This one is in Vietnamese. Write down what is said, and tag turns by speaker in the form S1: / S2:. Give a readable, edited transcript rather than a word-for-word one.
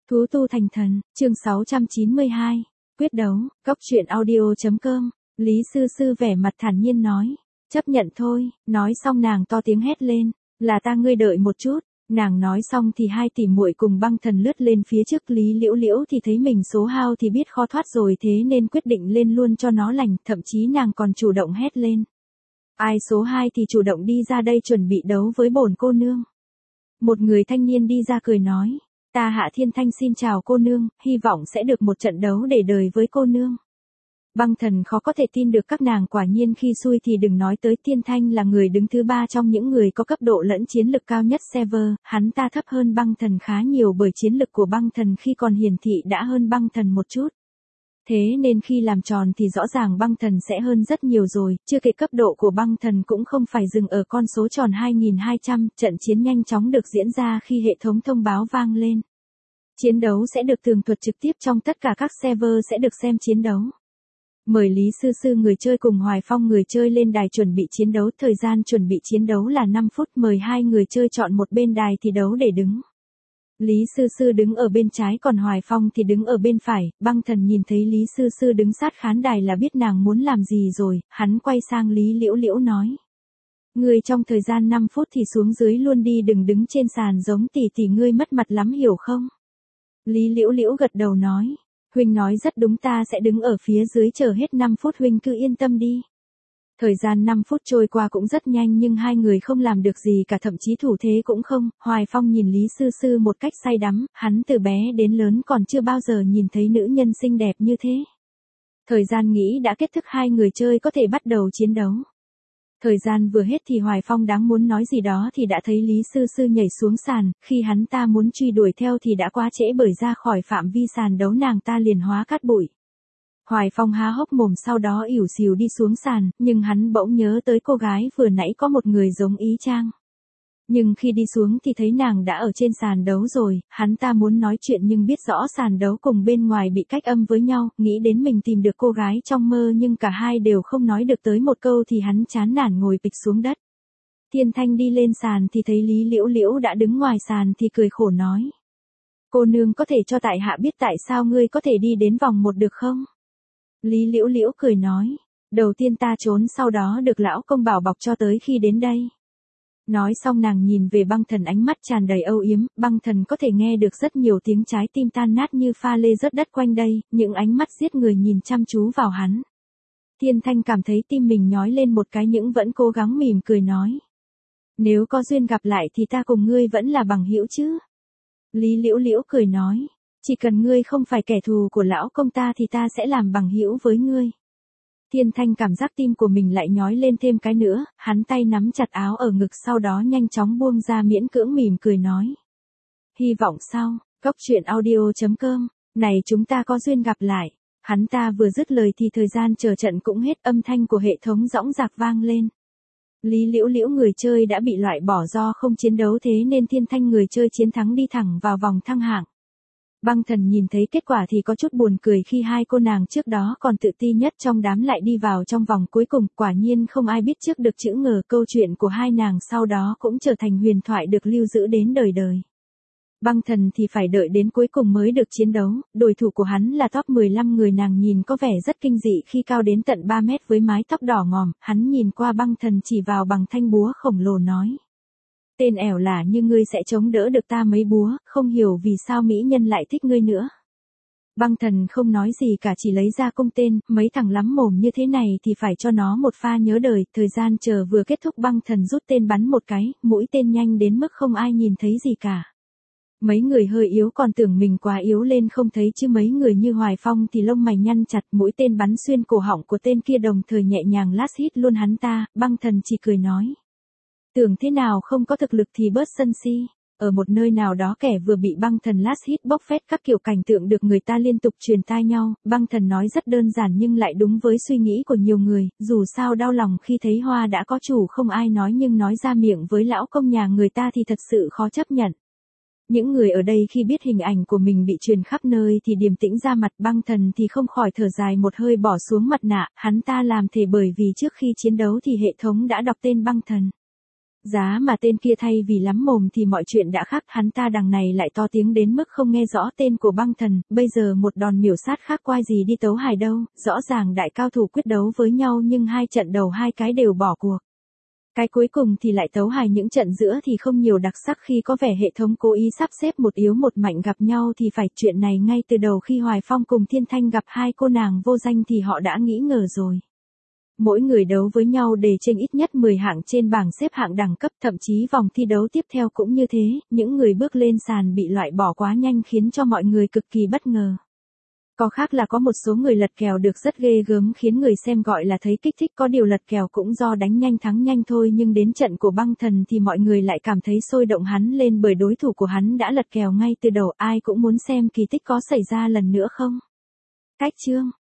S1: Thú tu thành thần, chương 692. Quyết đấu, Cóc truyện audio.com. Lý Sư Sư vẻ mặt thản nhiên nói. Chấp nhận thôi, nói xong nàng to tiếng hét lên. Là ta, ngươi đợi một chút. Nàng nói xong thì hai tỷ muội cùng Băng Thần lướt lên phía trước. Lý Liễu Liễu thì thấy mình số hao thì biết khó thoát rồi, thế nên quyết định lên luôn cho nó lành. Thậm chí nàng còn chủ động hét lên. Ai số 2 thì chủ động đi ra đây chuẩn bị đấu với bổn cô nương. Một người thanh niên đi ra cười nói. Ta Hạ Thiên Thanh xin chào cô nương, hy vọng sẽ được một trận đấu để đời với cô nương. Băng Thần khó có thể tin được các nàng quả nhiên khi xui thì đừng nói tới. Thiên Thanh là người đứng thứ 3 trong những người có cấp độ lẫn chiến lực cao nhất server, hắn ta thấp hơn Băng Thần khá nhiều bởi chiến lực của Băng Thần khi còn hiển thị đã hơn Băng Thần một chút. Thế nên khi làm tròn thì rõ ràng Băng Thần sẽ hơn rất nhiều rồi, chưa kể cấp độ của Băng Thần cũng không phải dừng ở con số tròn 2200, trận chiến nhanh chóng được diễn ra khi hệ thống thông báo vang lên. Chiến đấu sẽ được tường thuật trực tiếp trong tất cả các server sẽ được xem chiến đấu. Mời Lý Sư Sư người chơi cùng Hoài Phong người chơi lên đài chuẩn bị chiến đấu, thời gian chuẩn bị chiến đấu là 5 phút, mời hai người chơi chọn một bên đài thi đấu để đứng. Lý Sư Sư đứng ở bên trái còn Hoài Phong thì đứng ở bên phải. Băng Thần nhìn thấy Lý Sư Sư đứng sát khán đài là biết nàng muốn làm gì rồi, hắn quay sang Lý Liễu Liễu nói. Ngươi trong thời gian 5 phút thì xuống dưới luôn đi, đừng đứng trên sàn giống tỷ ngươi mất mặt lắm hiểu không? Lý Liễu Liễu gật đầu nói. Huynh nói rất đúng, ta sẽ đứng ở phía dưới chờ hết 5 phút, huynh cứ yên tâm đi. Thời gian 5 phút trôi qua cũng rất nhanh nhưng hai người không làm được gì cả, thậm chí thủ thế cũng không. Hoài Phong nhìn Lý Sư Sư một cách say đắm, hắn từ bé đến lớn còn chưa bao giờ nhìn thấy nữ nhân xinh đẹp như thế. Thời gian nghĩ đã kết thúc, hai người chơi có thể bắt đầu chiến đấu. Thời gian vừa hết thì Hoài Phong đáng muốn nói gì đó thì đã thấy Lý Sư Sư nhảy xuống sàn, khi hắn ta muốn truy đuổi theo thì đã quá trễ bởi ra khỏi phạm vi sàn đấu nàng ta liền hóa cát bụi. Hoài Phong há hốc mồm sau đó ỉu xìu đi xuống sàn, nhưng hắn bỗng nhớ tới cô gái vừa nãy có một người giống y chang. Nhưng khi đi xuống thì thấy nàng đã ở trên sàn đấu rồi, hắn ta muốn nói chuyện nhưng biết rõ sàn đấu cùng bên ngoài bị cách âm với nhau, nghĩ đến mình tìm được cô gái trong mơ nhưng cả hai đều không nói được tới một câu thì hắn chán nản ngồi phịch xuống đất. Thiên Thanh đi lên sàn thì thấy Lý Liễu Liễu đã đứng ngoài sàn thì cười khổ nói. Cô nương có thể cho tại hạ biết tại sao ngươi có thể đi đến vòng 1 được không? Lý Liễu Liễu cười nói. Đầu tiên ta trốn, sau đó được lão công bảo bọc cho tới khi đến đây. Nói xong nàng nhìn về Băng Thần, ánh mắt tràn đầy âu yếm. Băng Thần có thể nghe được rất nhiều tiếng trái tim tan nát như pha lê rớt đất quanh đây, những ánh mắt giết người nhìn chăm chú vào hắn. Thiên Thanh cảm thấy tim mình nhói lên một cái nhưng vẫn cố gắng mỉm cười nói. Nếu có duyên gặp lại thì ta cùng ngươi vẫn là bằng hữu chứ. Lý Liễu Liễu cười nói. Chỉ cần ngươi không phải kẻ thù của lão công ta thì ta sẽ làm bằng hữu với ngươi. Thiên Thanh cảm giác tim của mình lại nhói lên thêm cái nữa, hắn tay nắm chặt áo ở ngực sau đó nhanh chóng buông ra miễn cưỡng mỉm cười nói. Hy vọng sau, Cóc truyện audio.com, này chúng ta có duyên gặp lại. Hắn ta vừa dứt lời thì thời gian chờ trận cũng hết, âm thanh của hệ thống dõng dạc vang lên. Lý Liễu Liễu người chơi đã bị loại bỏ do không chiến đấu, thế nên Thiên Thanh người chơi chiến thắng đi thẳng vào vòng thăng hạng. Băng Thần nhìn thấy kết quả thì có chút buồn cười khi hai cô nàng trước đó còn tự ti nhất trong đám lại đi vào trong vòng cuối cùng, quả nhiên không ai biết trước được chữ ngờ, câu chuyện của hai nàng sau đó cũng trở thành huyền thoại được lưu giữ đến đời đời. Băng Thần thì phải đợi đến cuối cùng mới được chiến đấu, đối thủ của hắn là top 15 người, nàng nhìn có vẻ rất kinh dị khi cao đến tận 3 mét với mái tóc đỏ ngòm, hắn nhìn qua Băng Thần chỉ vào bằng thanh búa khổng lồ nói. Tên ẻo lả như ngươi sẽ chống đỡ được ta mấy búa, không hiểu vì sao mỹ nhân lại thích ngươi nữa. Băng Thần không nói gì cả, chỉ lấy ra cung tên, mấy thằng lắm mồm như thế này thì phải cho nó một pha nhớ đời. Thời gian chờ vừa kết thúc, Băng Thần rút tên bắn một cái, mũi tên nhanh đến mức không ai nhìn thấy gì cả. Mấy người hơi yếu còn tưởng mình quá yếu lên không thấy chứ mấy người như Hoài Phong thì lông mày nhăn chặt, mũi tên bắn xuyên cổ họng của tên kia đồng thời nhẹ nhàng last hit luôn hắn ta. Băng Thần chỉ cười nói. Tưởng thế nào không có thực lực thì bớt sân si. Ở một nơi nào đó kẻ vừa bị Băng Thần last hit bốc phét, các kiểu cảnh tượng được người ta liên tục truyền tai nhau. Băng Thần nói rất đơn giản nhưng lại đúng với suy nghĩ của nhiều người, dù sao đau lòng khi thấy hoa đã có chủ không ai nói nhưng nói ra miệng với lão công nhà người ta thì thật sự khó chấp nhận. Những người ở đây khi biết hình ảnh của mình bị truyền khắp nơi thì điềm tĩnh ra mặt. Băng Thần thì không khỏi thở dài một hơi bỏ xuống mặt nạ, hắn ta làm thể bởi vì trước khi chiến đấu thì hệ thống đã đọc tên Băng Thần. Giá mà tên kia thay vì lắm mồm thì mọi chuyện đã khác, hắn ta đằng này lại to tiếng đến mức không nghe rõ tên của băng thần, bây giờ một đòn miểu sát khác quai gì đi tấu hài đâu, rõ ràng đại cao thủ quyết đấu với nhau nhưng hai trận đầu hai cái đều bỏ cuộc. Cái cuối cùng thì lại tấu hài, những trận giữa thì không nhiều đặc sắc, khi có vẻ hệ thống cố ý sắp xếp một yếu một mạnh gặp nhau thì phải, chuyện này ngay từ đầu khi Hoài Phong cùng Thiên Thanh gặp hai cô nàng vô danh thì họ đã nghĩ ngờ rồi. Mỗi người đấu với nhau để tranh ít nhất 10 hạng trên bảng xếp hạng đẳng cấp, thậm chí vòng thi đấu tiếp theo cũng như thế, những người bước lên sàn bị loại bỏ quá nhanh khiến cho mọi người cực kỳ bất ngờ. Có khác là có một số người lật kèo được rất ghê gớm khiến người xem gọi là thấy kích thích, có điều lật kèo cũng do đánh nhanh thắng nhanh thôi, nhưng đến trận của băng thần thì mọi người lại cảm thấy sôi động hắn lên bởi đối thủ của hắn đã lật kèo ngay từ đầu, ai cũng muốn xem kỳ tích có xảy ra lần nữa không. Cách chương